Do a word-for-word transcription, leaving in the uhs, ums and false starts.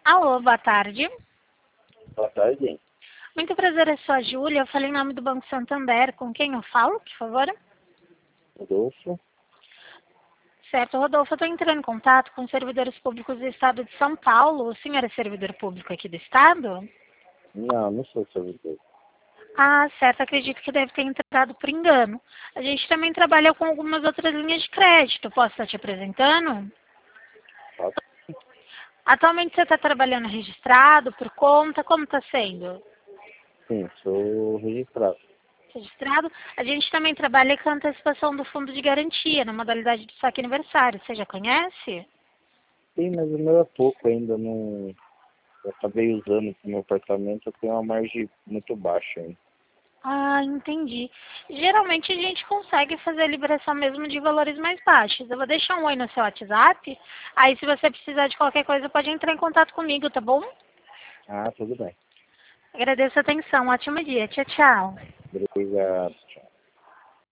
Alô, boa tarde. Boa tarde. Muito prazer, eu sou a Júlia. Eu falei em nome do Banco Santander. Com quem eu falo, por favor? Rodolfo. Certo, Rodolfo, eu estou entrando em contato com os servidores públicos do Estado de São Paulo. O senhor é servidor público aqui do Estado? Não, não sou servidor. Ah, certo. Acredito que deve ter entrado por engano. A gente também trabalha com algumas outras linhas de crédito. Posso estar te apresentando? Posso? Atualmente você está trabalhando registrado, por conta? Como está sendo? Sim, sou registrado. Registrado. A gente também trabalha com a antecipação do fundo de garantia, na modalidade de saque aniversário. Você já conhece? Sim, mas o meu é pouco ainda. Não... Eu acabei usando pro meu apartamento, eu tenho uma margem muito baixa ainda. Ah, entendi. Geralmente a gente consegue fazer a liberação mesmo de valores mais baixos. Eu vou deixar um oi no seu WhatsApp. Aí se você precisar de qualquer coisa, pode entrar em contato comigo, tá bom? Ah, tudo bem. Agradeço a atenção. Ótimo dia. Tchau, tchau. Obrigado. Tchau.